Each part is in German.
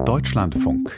Deutschlandfunk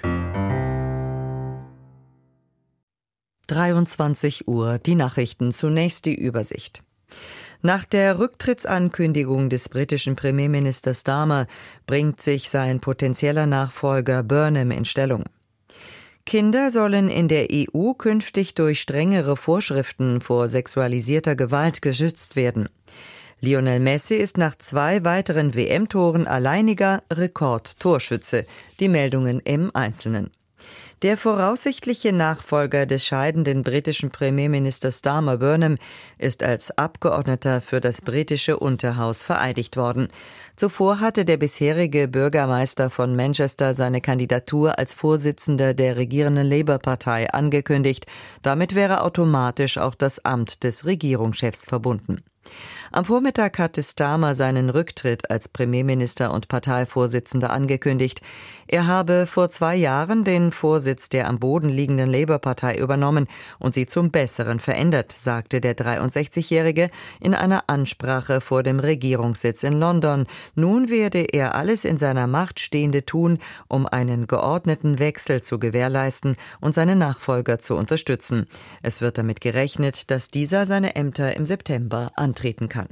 23 Uhr, die Nachrichten, zunächst die Übersicht. Nach der Rücktrittsankündigung des britischen Premierministers Starmer bringt sich sein potenzieller Nachfolger Burnham in Stellung. Kinder sollen in der EU künftig durch strengere Vorschriften vor sexualisierter Gewalt geschützt werden. Lionel Messi ist nach 2 weiteren WM-Toren alleiniger Rekordtorschütze. Die Meldungen im Einzelnen. Der voraussichtliche Nachfolger des scheidenden britischen Premierministers Starmer, Burnham, ist als Abgeordneter für das britische Unterhaus vereidigt worden. Zuvor hatte der bisherige Bürgermeister von Manchester seine Kandidatur als Vorsitzender der regierenden Labour-Partei angekündigt. Damit wäre automatisch auch das Amt des Regierungschefs verbunden. Am Vormittag hatte Starmer seinen Rücktritt als Premierminister und Parteivorsitzender angekündigt. Er habe vor 2 Jahren den Vorsitz der am Boden liegenden Labour-Partei übernommen und sie zum Besseren verändert, sagte der 63-Jährige in einer Ansprache vor dem Regierungssitz in London. Nun werde er alles in seiner Macht Stehende tun, um einen geordneten Wechsel zu gewährleisten und seine Nachfolger zu unterstützen. Es wird damit gerechnet, dass dieser seine Ämter im September antreten kann.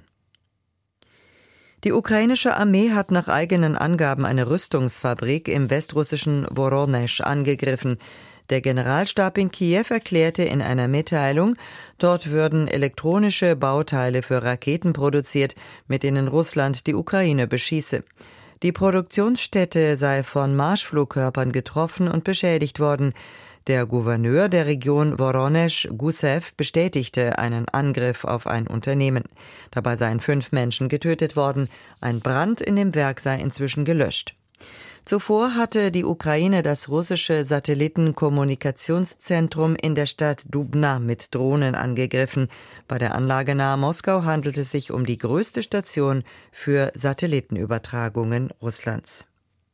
Die ukrainische Armee hat nach eigenen Angaben eine Rüstungsfabrik im westrussischen Woronesch angegriffen. Der Generalstab in Kiew erklärte in einer Mitteilung, dort würden elektronische Bauteile für Raketen produziert, mit denen Russland die Ukraine beschieße. Die Produktionsstätte sei von Marschflugkörpern getroffen und beschädigt worden. Der Gouverneur der Region Woronesch, Gusev, bestätigte einen Angriff auf ein Unternehmen. Dabei seien 5 Menschen getötet worden. Ein Brand in dem Werk sei inzwischen gelöscht. Zuvor hatte die Ukraine das russische Satellitenkommunikationszentrum in der Stadt Dubna mit Drohnen angegriffen. Bei der Anlage nahe Moskau handelt es sich um die größte Station für Satellitenübertragungen Russlands.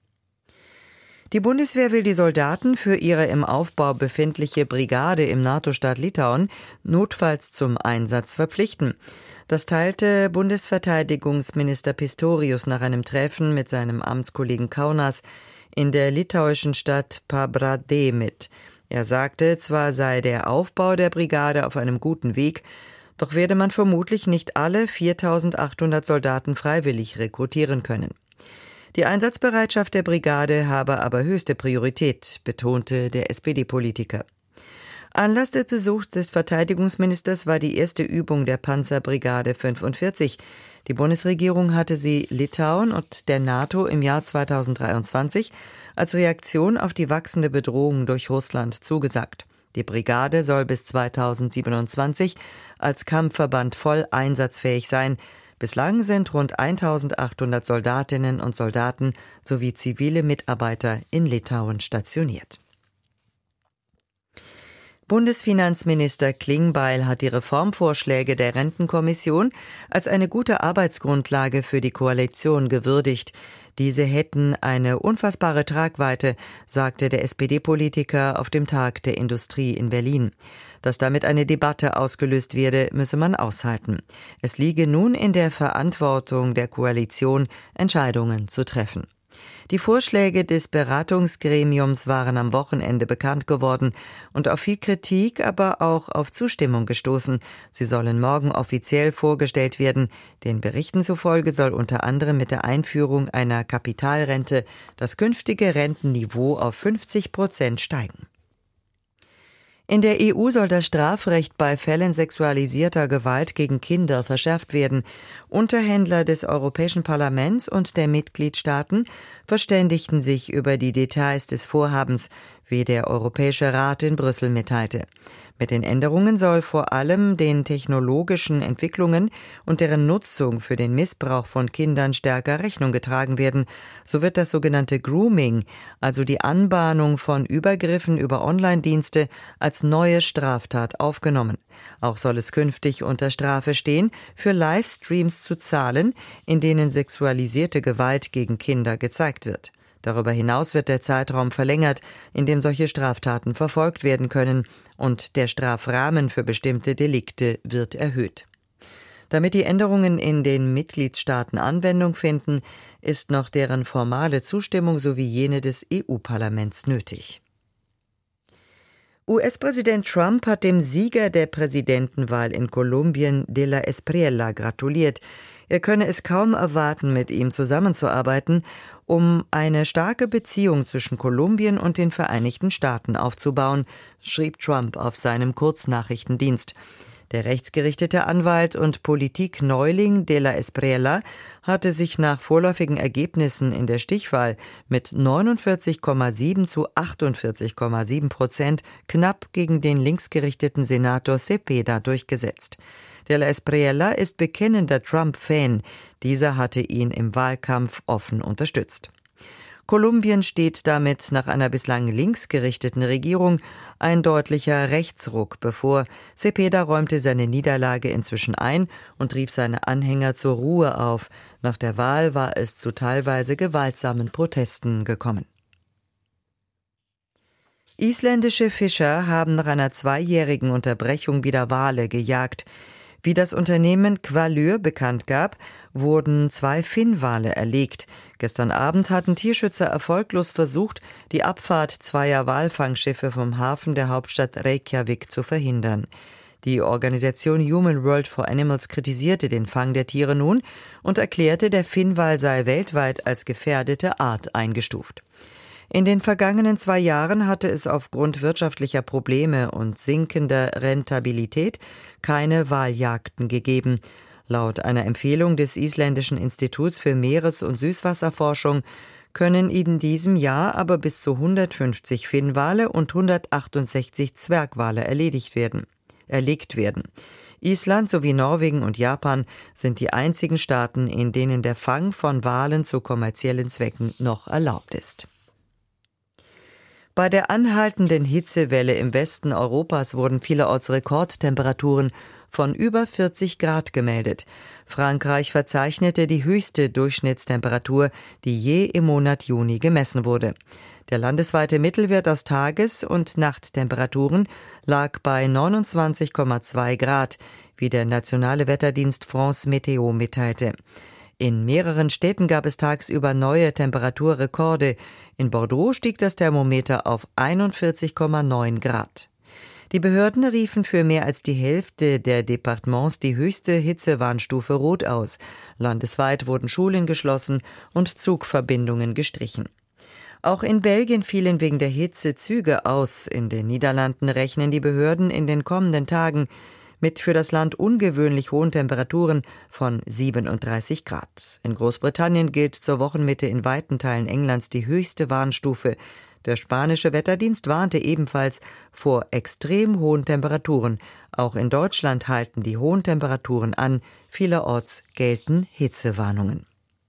Die Bundeswehr will die Soldaten für ihre im Aufbau befindliche Brigade im NATO-Staat Litauen notfalls zum Einsatz verpflichten. Das teilte Bundesverteidigungsminister Pistorius nach einem Treffen mit seinem Amtskollegen Kaunas in der litauischen Stadt Pabradė mit. Er sagte, zwar sei der Aufbau der Brigade auf einem guten Weg, doch werde man vermutlich nicht alle 4.800 Soldaten freiwillig rekrutieren können. Die Einsatzbereitschaft der Brigade habe aber höchste Priorität, betonte der SPD-Politiker. Anlass des Besuchs des Verteidigungsministers war die erste Übung der Panzerbrigade 45. Die Bundesregierung hatte sie Litauen und der NATO im Jahr 2023 als Reaktion auf die wachsende Bedrohung durch Russland zugesagt. Die Brigade soll bis 2027 als Kampfverband voll einsatzfähig sein. Bislang sind rund 1.800 Soldatinnen und Soldaten sowie zivile Mitarbeiter in Litauen stationiert. Bundesfinanzminister Klingbeil hat die Reformvorschläge der Rentenkommission als eine gute Arbeitsgrundlage für die Koalition gewürdigt. Diese hätten eine unfassbare Tragweite, sagte der SPD-Politiker auf dem Tag der Industrie in Berlin. Dass damit eine Debatte ausgelöst werde, müsse man aushalten. Es liege nun in der Verantwortung der Koalition, Entscheidungen zu treffen. Die Vorschläge des Beratungsgremiums waren am Wochenende bekannt geworden und auf viel Kritik, aber auch auf Zustimmung gestoßen. Sie sollen morgen offiziell vorgestellt werden. Den Berichten zufolge soll unter anderem mit der Einführung einer Kapitalrente das künftige Rentenniveau auf 50% steigen. In der EU soll das Strafrecht bei Fällen sexualisierter Gewalt gegen Kinder verschärft werden. Unterhändler des Europäischen Parlaments und der Mitgliedstaaten verständigten sich über die Details des Vorhabens, wie der Europäische Rat in Brüssel mitteilte. Mit den Änderungen soll vor allem den technologischen Entwicklungen und deren Nutzung für den Missbrauch von Kindern stärker Rechnung getragen werden. So wird das sogenannte Grooming, also die Anbahnung von Übergriffen über Online-Dienste, als neue Straftat aufgenommen. Auch soll es künftig unter Strafe stehen, für Livestreams zu zahlen, in denen sexualisierte Gewalt gegen Kinder gezeigt wird. Darüber hinaus wird der Zeitraum verlängert, in dem solche Straftaten verfolgt werden können, und der Strafrahmen für bestimmte Delikte wird erhöht. Damit die Änderungen in den Mitgliedstaaten Anwendung finden, ist noch deren formale Zustimmung sowie jene des EU-Parlaments nötig. US-Präsident Trump hat dem Sieger der Präsidentenwahl in Kolumbien, De la Espriella, gratuliert. Er könne es kaum erwarten, mit ihm zusammenzuarbeiten, um eine starke Beziehung zwischen Kolumbien und den Vereinigten Staaten aufzubauen, schrieb Trump auf seinem Kurznachrichtendienst. Der rechtsgerichtete Anwalt und Politikneuling De la Espriella hatte sich nach vorläufigen Ergebnissen in der Stichwahl mit 49,7 zu 48,7% knapp gegen den linksgerichteten Senator Cepeda durchgesetzt. De la Espriella ist bekennender Trump-Fan. Dieser hatte ihn im Wahlkampf offen unterstützt. Kolumbien steht damit nach einer bislang linksgerichteten Regierung ein deutlicher Rechtsruck bevor. Cepeda räumte seine Niederlage inzwischen ein und rief seine Anhänger zur Ruhe auf. Nach der Wahl war es zu teilweise gewaltsamen Protesten gekommen. Isländische Fischer haben nach einer 2-jährigen Unterbrechung wieder Wale gejagt. Wie das Unternehmen Hvalur bekannt gab, wurden 2 Finnwale erlegt. Gestern Abend hatten Tierschützer erfolglos versucht, die Abfahrt 2 Walfangschiffe vom Hafen der Hauptstadt Reykjavik zu verhindern. Die Organisation Human World for Animals kritisierte den Fang der Tiere nun und erklärte, der Finnwal sei weltweit als gefährdete Art eingestuft. In den vergangenen 2 Jahren hatte es aufgrund wirtschaftlicher Probleme und sinkender Rentabilität keine Waljagden gegeben. Laut einer Empfehlung des Isländischen Instituts für Meeres- und Süßwasserforschung können in diesem Jahr aber bis zu 150 Finnwale und 168 Zwergwale erlegt werden. Island sowie Norwegen und Japan sind die einzigen Staaten, in denen der Fang von Walen zu kommerziellen Zwecken noch erlaubt ist. Bei der anhaltenden Hitzewelle im Westen Europas wurden vielerorts Rekordtemperaturen von über 40 Grad gemeldet. Frankreich verzeichnete die höchste Durchschnittstemperatur, die je im Monat Juni gemessen wurde. Der landesweite Mittelwert aus Tages- und Nachttemperaturen lag bei 29,2 Grad, wie der nationale Wetterdienst France Météo mitteilte. In mehreren Städten gab es tagsüber neue Temperaturrekorde. In Bordeaux stieg das Thermometer auf 41,9 Grad. Die Behörden riefen für mehr als die Hälfte der Departements die höchste Hitzewarnstufe Rot aus. Landesweit wurden Schulen geschlossen und Zugverbindungen gestrichen. Auch in Belgien fielen wegen der Hitze Züge aus. In den Niederlanden rechnen die Behörden in den kommenden Tagen mit für das Land ungewöhnlich hohen Temperaturen von 37 Grad. In Großbritannien gilt zur Wochenmitte in weiten Teilen Englands die höchste Warnstufe. Der spanische Wetterdienst warnte ebenfalls vor extrem hohen Temperaturen. Auch in Deutschland halten die hohen Temperaturen an. Vielerorts gelten Hitzewarnungen.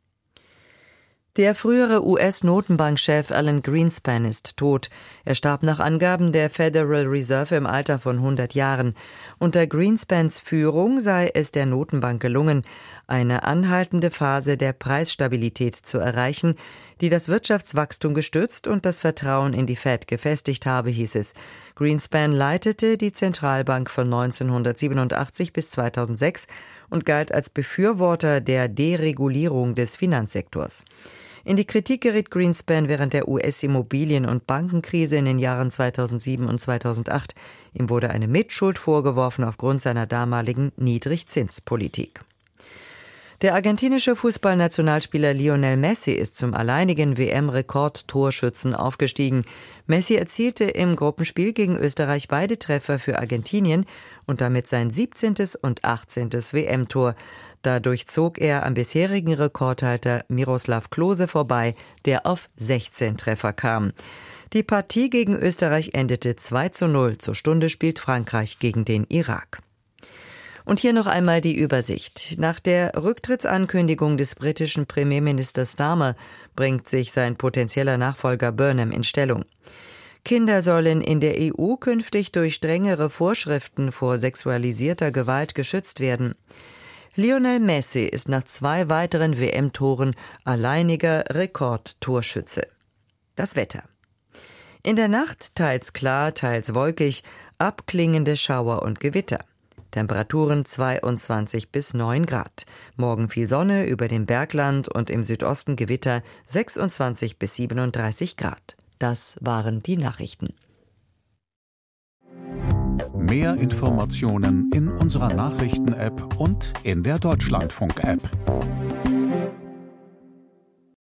Der frühere US-Notenbankchef Alan Greenspan ist tot. Er starb nach Angaben der Federal Reserve im Alter von 100 Jahren. Unter Greenspans Führung sei es der Notenbank gelungen, eine anhaltende Phase der Preisstabilität zu erreichen, die das Wirtschaftswachstum gestützt und das Vertrauen in die Fed gefestigt habe, hieß es. Greenspan leitete die Zentralbank von 1987 bis 2006 und galt als Befürworter der Deregulierung des Finanzsektors. In die Kritik geriet Greenspan während der US-Immobilien- und Bankenkrise in den Jahren 2007 und 2008. Ihm wurde eine Mitschuld vorgeworfen aufgrund seiner damaligen Niedrigzinspolitik. Der argentinische Fußballnationalspieler Lionel Messi ist zum alleinigen WM-Rekordtorschützen aufgestiegen. Messi erzielte im Gruppenspiel gegen Österreich beide Treffer für Argentinien und damit sein 17. und 18. WM-Tor. Dadurch zog er am bisherigen Rekordhalter Miroslav Klose vorbei, der auf 16 Treffer kam. Die Partie gegen Österreich endete 2:0. Zur Stunde spielt Frankreich gegen den Irak. Und hier noch einmal die Übersicht. Nach der Rücktrittsankündigung des britischen Premierministers Starmer bringt sich sein potenzieller Nachfolger Burnham in Stellung. Kinder sollen in der EU künftig durch strengere Vorschriften vor sexualisierter Gewalt geschützt werden. Lionel Messi ist nach 2 weiteren WM-Toren alleiniger Rekordtorschütze. Das Wetter. In der Nacht teils klar, teils wolkig, abklingende Schauer und Gewitter. Temperaturen 22 bis 9 Grad. Morgen viel Sonne, über dem Bergland und im Südosten Gewitter 26 bis 37 Grad. Das waren die Nachrichten. Mehr Informationen in unserer Nachrichten-App und in der Deutschlandfunk-App.